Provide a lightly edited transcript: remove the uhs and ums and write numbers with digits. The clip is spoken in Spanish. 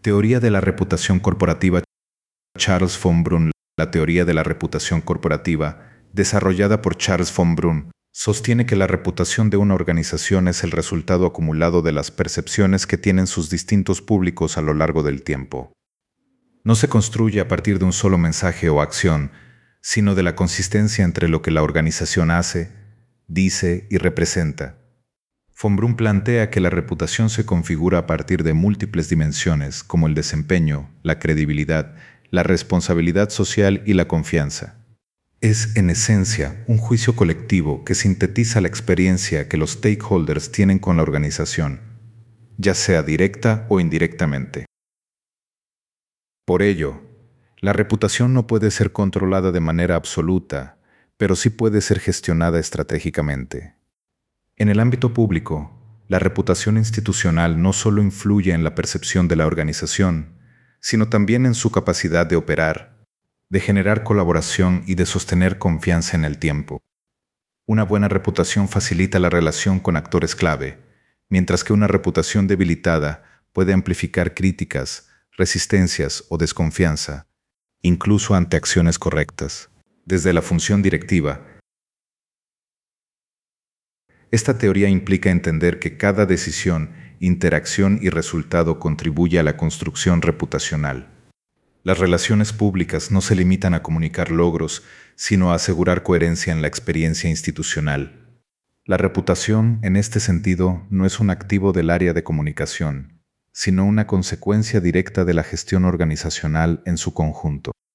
Teoría de la reputación corporativa. Charles von Brunn. La teoría de la reputación corporativa, desarrollada por Charles von Brunn, sostiene que la reputación de una organización es el resultado acumulado de las percepciones que tienen sus distintos públicos a lo largo del tiempo. No se construye a partir de un solo mensaje o acción, sino de la consistencia entre lo que la organización hace, dice y representa. Von Brunn plantea que la reputación se configura a partir de múltiples dimensiones, como el desempeño, la credibilidad, la responsabilidad social y la confianza. Es, en esencia, un juicio colectivo que sintetiza la experiencia que los stakeholders tienen con la organización, ya sea directa o indirectamente. Por ello, la reputación no puede ser controlada de manera absoluta, pero sí puede ser gestionada estratégicamente. En el ámbito público, la reputación institucional no solo influye en la percepción de la organización, sino también en su capacidad de operar, de generar colaboración y de sostener confianza en el tiempo. Una buena reputación facilita la relación con actores clave, mientras que una reputación debilitada puede amplificar críticas, resistencias o desconfianza, incluso ante acciones correctas. Desde la función directiva, esta teoría implica entender que cada decisión, interacción y resultado contribuye a la construcción reputacional. Las relaciones públicas no se limitan a comunicar logros, sino a asegurar coherencia en la experiencia institucional. La reputación, en este sentido, no es un activo del área de comunicación, sino una consecuencia directa de la gestión organizacional en su conjunto.